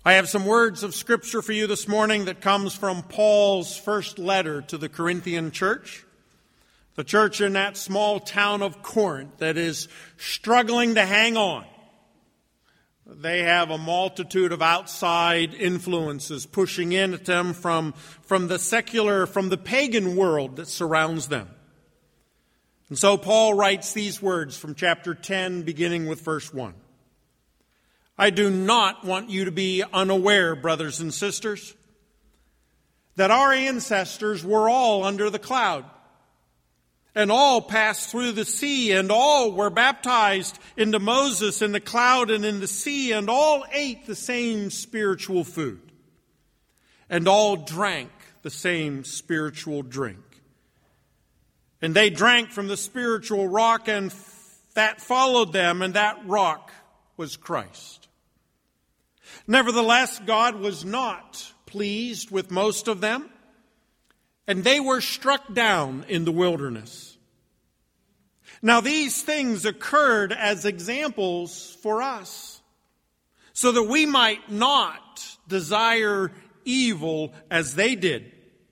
I have some words of Scripture for you this morning that comes from Paul's first letter to the Corinthian church. The church in that small town of Corinth that is struggling to hang on. They have a multitude of outside influences pushing in at them from the secular, from the pagan world that surrounds them. And so Paul writes these words from chapter 10, beginning with verse 1. I do not want you to be unaware, brothers and sisters, that our ancestors were all under the cloud, and all passed through the sea, and all were baptized into Moses in the cloud and in the sea, and all ate the same spiritual food, and all drank the same spiritual drink. And they drank from the spiritual rock, and that followed them, and that rock was Christ. Nevertheless, God was not pleased with most of them, and they were struck down in the wilderness. Now these things occurred as examples for us, so that we might not desire evil as they did.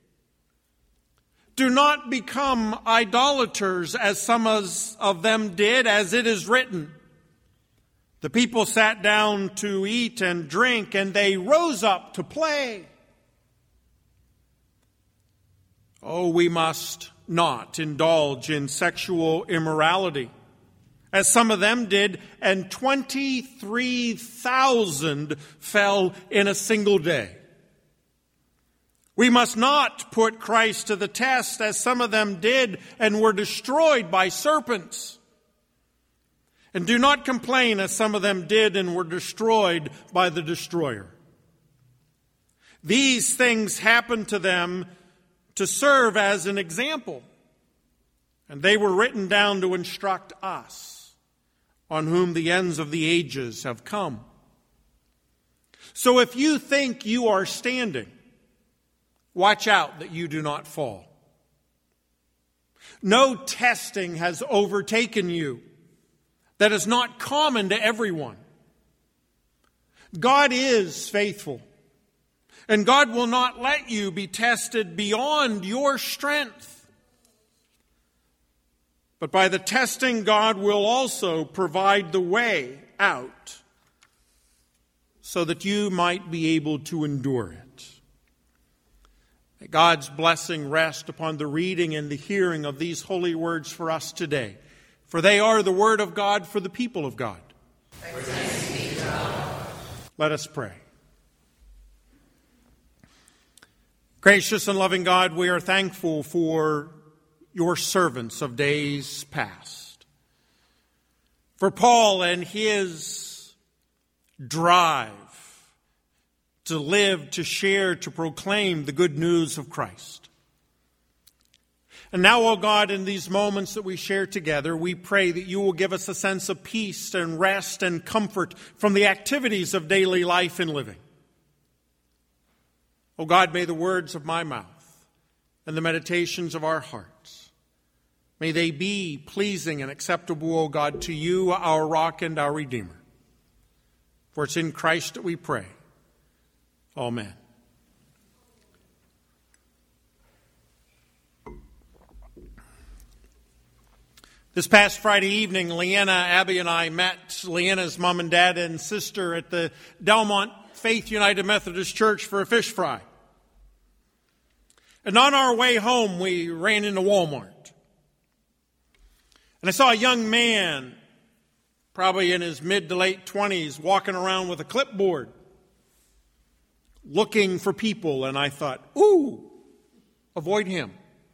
Do not become idolaters as some of them did, as it is written. The people sat down to eat and drink, and they rose up to play. Oh, we must not indulge in sexual immorality, as some of them did, and 23,000 fell in a single day. We must not put Christ to the test, as some of them did, and were destroyed by serpents. And do not complain, as some of them did and were destroyed by the destroyer. These things happened to them to serve as an example, and they were written down to instruct us, on whom the ends of the ages have come. So if you think you are standing, watch out that you do not fall. No testing has overtaken you that is not common to everyone. God is faithful, and God will not let you be tested beyond your strength. But by the testing, God will also provide the way out so that you might be able to endure it. May God's blessing rest upon the reading and the hearing of these holy words for us today. For they are the word of God for the people of God. Thanks be to God. Let us pray. Gracious and loving God, we are thankful for your servants of days past. For Paul and his drive to live, to share, to proclaim the good news of Christ. And now, O God, in these moments that we share together, we pray that you will give us a sense of peace and rest and comfort from the activities of daily life and living. O God, may the words of my mouth and the meditations of our hearts, may they be pleasing and acceptable, O God, to you, our rock and our Redeemer. For it's in Christ that we pray. Amen. This past Friday evening, Leanna, Abby, and I met Leanna's mom and dad and sister at the Delmont Faith United Methodist Church for a fish fry. And on our way home, we ran into Walmart. And I saw a young man, probably in his mid to late 20s, walking around with a clipboard, looking for people. And I thought, ooh, avoid him.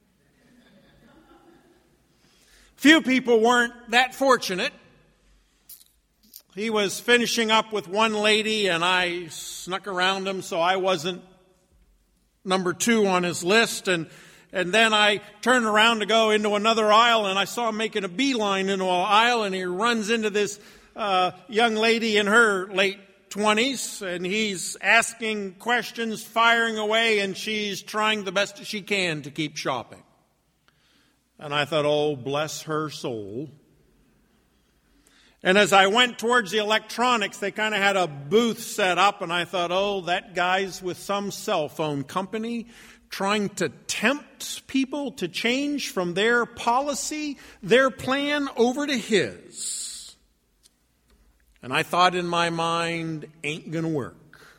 Few people weren't that fortunate. He was finishing up with one lady, and I snuck around him, so I wasn't number 2 on his list. And then I turned around to go into another aisle, and I saw him making a beeline into an aisle, and he runs into this young lady in her late 20s, and he's asking questions, firing away, and she's trying the best she can to keep shopping. And I thought, oh, bless her soul. And as I went towards the electronics, they kind of had a booth set up, and I thought, oh, that guy's with some cell phone company trying to tempt people to change from their policy, their plan, over to his. And I thought in my mind, ain't gonna work.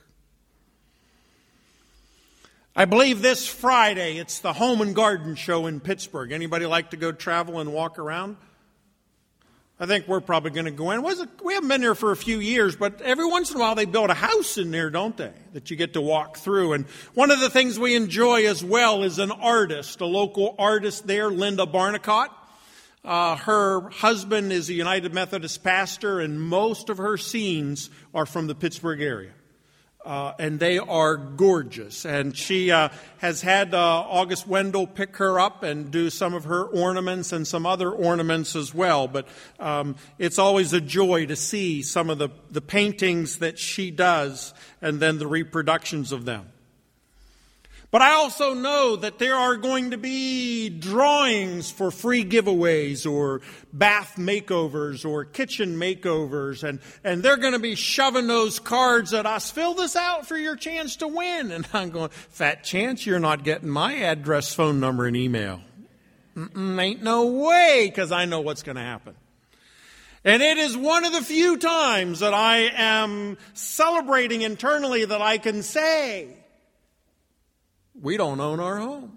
I believe this Friday, it's the Home and Garden Show in Pittsburgh. Anybody like to go travel and walk around? I think we're probably going to go in. We haven't been there for a few years, but every once in a while they build a house in there, don't they, that you get to walk through. And one of the things we enjoy as well is an artist, a local artist there, Linda Barnicott. Her husband is a United Methodist pastor, and most of her scenes are from the Pittsburgh area. And they are gorgeous. And she has had August Wendell pick her up and do some of her ornaments and some other ornaments as well. But it's always a joy to see some of the paintings that she does and then the reproductions of them. But I also know that there are going to be drawings for free giveaways or bath makeovers or kitchen makeovers. And they're going to be shoving those cards at us. Fill this out for your chance to win. And I'm going, fat chance you're not getting my address, phone number, and email. Ain't no way, because I know what's going to happen. And it is one of the few times that I am celebrating internally that I can say, we don't own our home.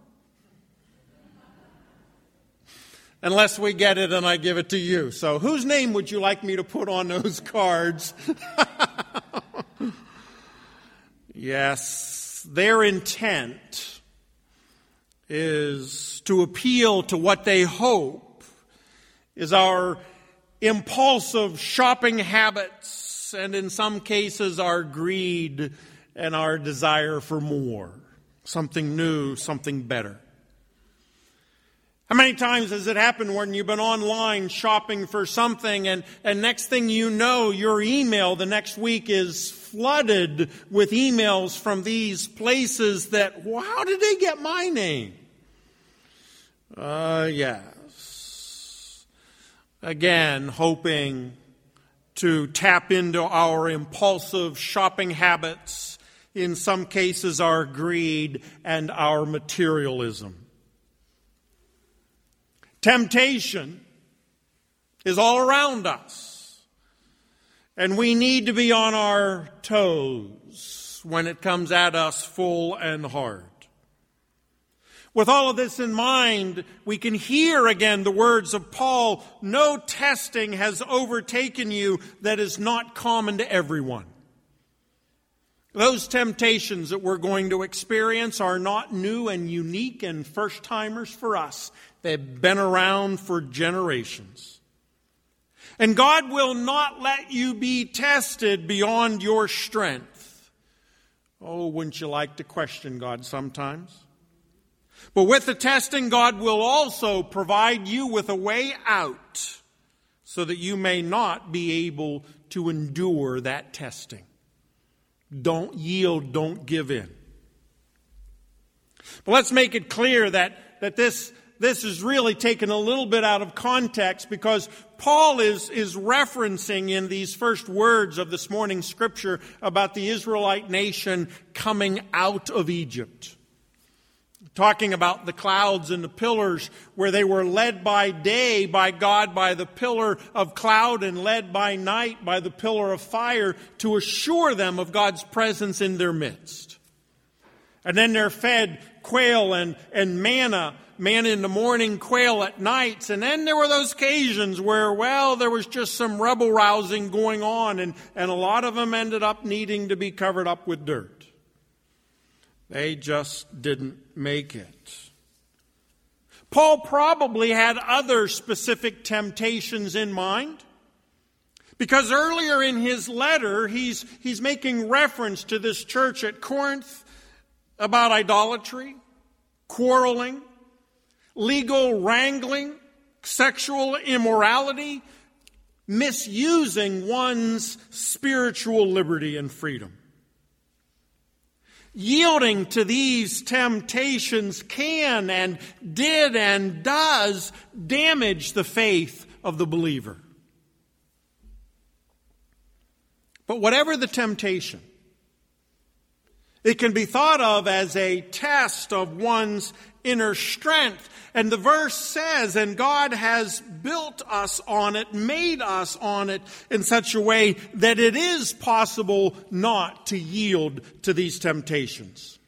Unless we get it and I give it to you. So whose name would you like me to put on those cards? Yes, their intent is to appeal to what they hope is our impulsive shopping habits, and in some cases our greed and our desire for more. Something new, something better. How many times has it happened when you've been online shopping for something and next thing you know, your email the next week is flooded with emails from these places that, well, how did they get my name? Yes. Again, hoping to tap into our impulsive shopping habits, in some cases our greed and our materialism. Temptation is all around us, and we need to be on our toes when it comes at us full and hard. With all of this in mind, we can hear again the words of Paul, no testing has overtaken you that is not common to everyone. Those temptations that we're going to experience are not new and unique and first-timers for us. They've been around for generations. And God will not let you be tested beyond your strength. Oh, wouldn't you like to question God sometimes? But with the testing, God will also provide you with a way out so that you may not be able to endure that testing. Don't yield, don't give in. But let's make it clear that this is really taken a little bit out of context, because Paul is referencing in these first words of this morning's scripture about the Israelite nation coming out of Egypt. Talking about the clouds and the pillars, where they were led by day by God by the pillar of cloud and led by night by the pillar of fire to assure them of God's presence in their midst. And then they're fed quail and manna in the morning, quail at nights. And then there were those occasions where, well, there was just some rebel rousing going on, and a lot of them ended up needing to be covered up with dirt. They just didn't make it. Paul probably had other specific temptations in mind, because earlier in his letter, he's making reference to this church at Corinth about idolatry, quarreling, legal wrangling, sexual immorality, misusing one's spiritual liberty and freedom. Yielding to these temptations can and did and does damage the faith of the believer. But whatever the temptation, it can be thought of as a test of one's inner strength. And the verse says, and God has built us on it, made us on it in such a way that it is possible not to yield to these temptations.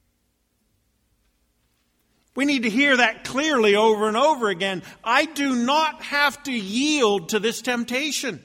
We need to hear that clearly over and over again. I do not have to yield to this temptation.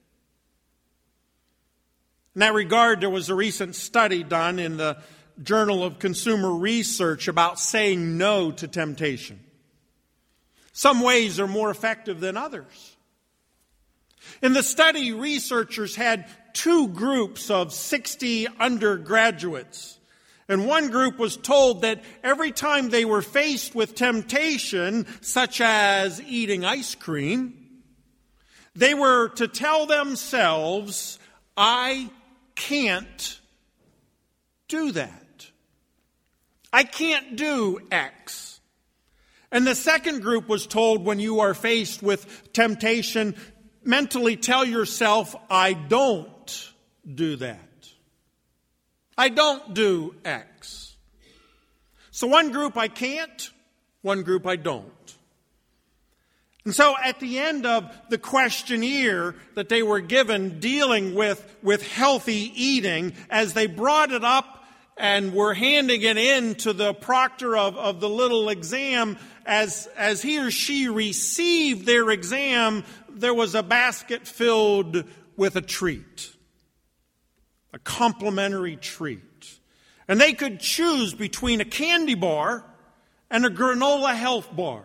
In that regard, there was a recent study done in the Journal of Consumer Research about saying no to temptation. Some ways are more effective than others. In the study, researchers had two groups of 60 undergraduates. And one group was told that every time they were faced with temptation, such as eating ice cream, they were to tell themselves, I can't do that. I can't do X. And the second group was told, when you are faced with temptation, mentally tell yourself, I don't do that. I don't do X. So one group I can't, one group I don't. And so at the end of the questionnaire that they were given dealing with healthy eating, as they brought it up and were handing it in to the proctor of the little exam, as he or she received their exam, there was a basket filled with a treat, a complimentary treat. And they could choose between a candy bar and a granola health bar.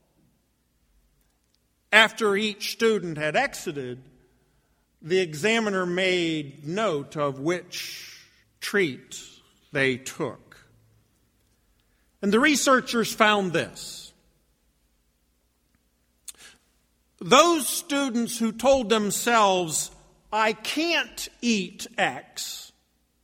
After each student had exited, the examiner made note of which treat they took. And the researchers found this. Those students who told themselves, I can't eat X,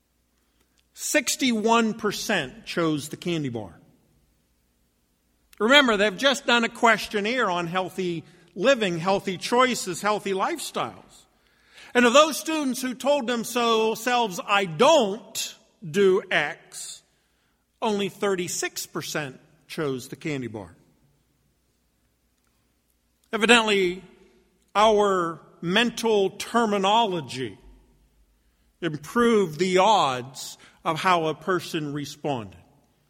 61% chose the candy bar. Remember, they've just done a questionnaire on healthy living, healthy choices, healthy lifestyles. And of those students who told themselves, I don't do X, only 36% chose the candy bar. Evidently, our mental terminology improved the odds of how a person responded.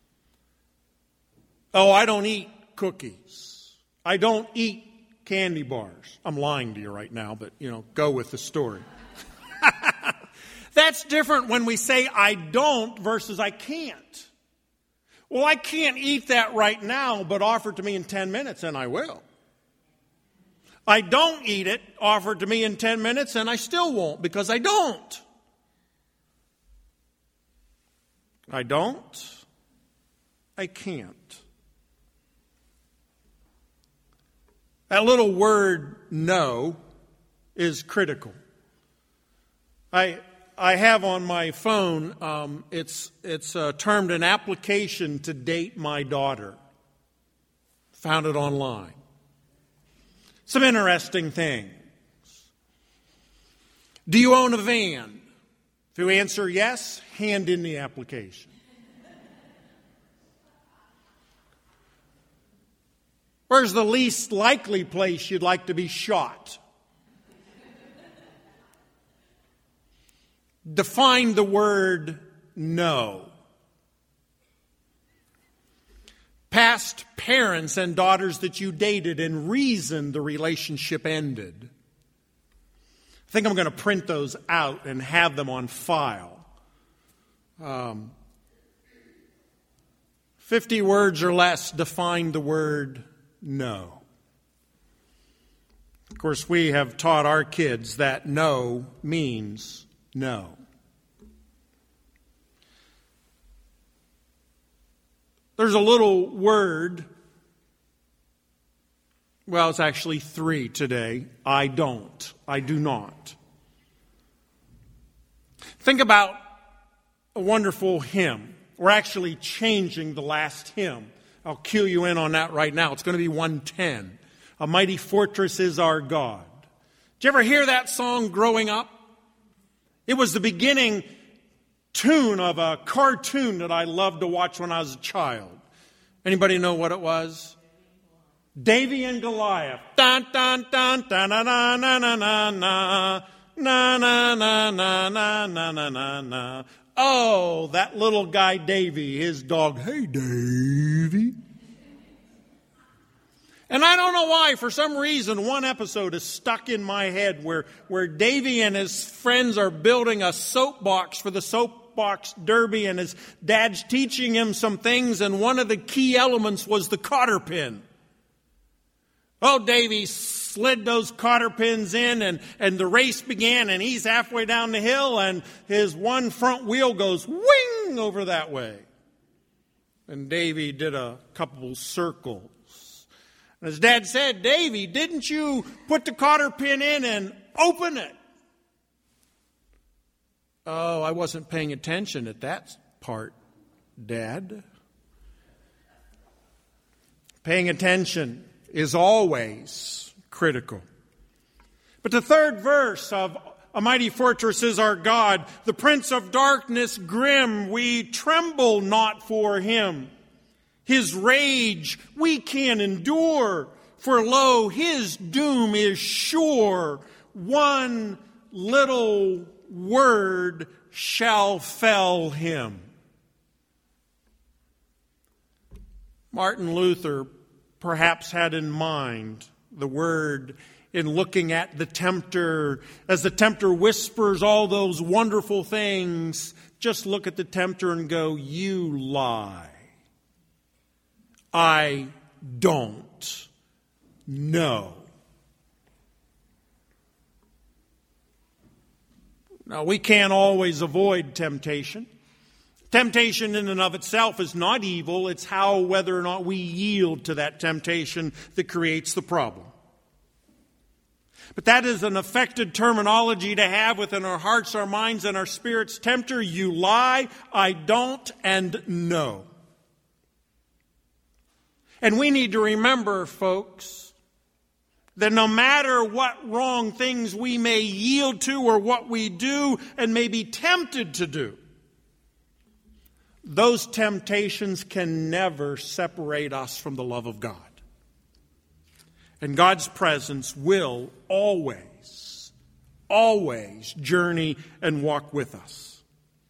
Oh, I don't eat cookies. I don't eat candy bars. I'm lying to you right now, but, go with the story. That's different when we say I don't versus I can't. Well, I can't eat that right now, but offer it to me in 10 minutes and I will. I don't eat it, offer it to me in 10 minutes, and I still won't because I don't. I don't. I can't. That little word no is critical. I have on my phone, it's termed an application to date my daughter. Found it online. Some interesting things. Do you own a van? If you answer yes, hand in the application. Where's the least likely place you'd like to be shot? Define the word no. Past parents and daughters that you dated and reason the relationship ended. I think I'm going to print those out and have them on file. 50 words or less define the word no. Of course, we have taught our kids that no means no. There's a little word, well, it's actually 3 today. I don't. I do not. Think about a wonderful hymn. We're actually changing the last hymn. I'll cue you in on that right now. It's going to be 110. A mighty fortress is our God. Did you ever hear that song growing up? It was the beginning tune of a cartoon that I loved to watch when I was a child. Anybody know what it was? Davy and Goliath. Dun, dun, dun, dun, na, na, na, na, na, na, na, na, na, na, na, na, na, na. Oh, that little guy Davy, his dog, hey, Davy. And I don't know why, for some reason, one episode is stuck in my head where Davy and his friends are building a soapbox for the soapbox derby, and his dad's teaching him some things, and one of the key elements was the cotter pin. Oh, Davy slid those cotter pins in, and the race began, and he's halfway down the hill, and his one front wheel goes wing over that way. And Davy did a couple circles. And his dad said, Davy, didn't you put the cotter pin in and open it? Oh, I wasn't paying attention at that part, Dad. Paying attention is always critical. But the third verse of A Mighty Fortress is Our God, the Prince of Darkness grim, we tremble not for him. His rage we can endure, for lo, his doom is sure. One little word shall fell him. Martin Luther perhaps had in mind the word in looking at the tempter. As the tempter whispers all those wonderful things, just look at the tempter and go, you lie. I don't know. Now, we can't always avoid temptation. Temptation in and of itself is not evil. It's whether or not we yield to that temptation that creates the problem. But that is an affected terminology to have within our hearts, our minds, and our spirits. Tempter, you lie, I don't, and no. And we need to remember, folks, that no matter what wrong things we may yield to or what we do and may be tempted to do, those temptations can never separate us from the love of God. And God's presence will always, always journey and walk with us.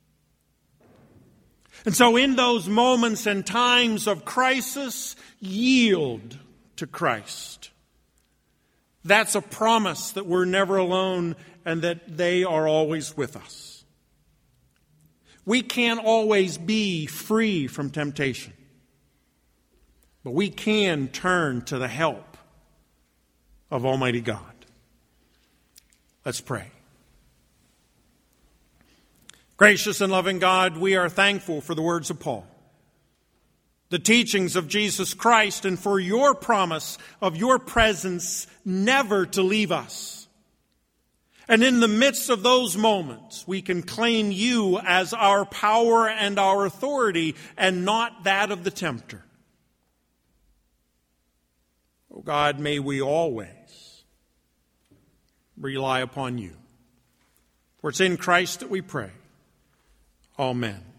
And so in those moments and times of crisis, yield to Christ. That's a promise that we're never alone and that they are always with us. We can't always be free from temptation, but we can turn to the help of Almighty God. Let's pray. Gracious and loving God, we are thankful for the words of Paul, the teachings of Jesus Christ, and for your promise of your presence never to leave us. And in the midst of those moments, we can claim you as our power and our authority and not that of the tempter. Oh God, may we always rely upon you. For it's in Christ that we pray. Amen.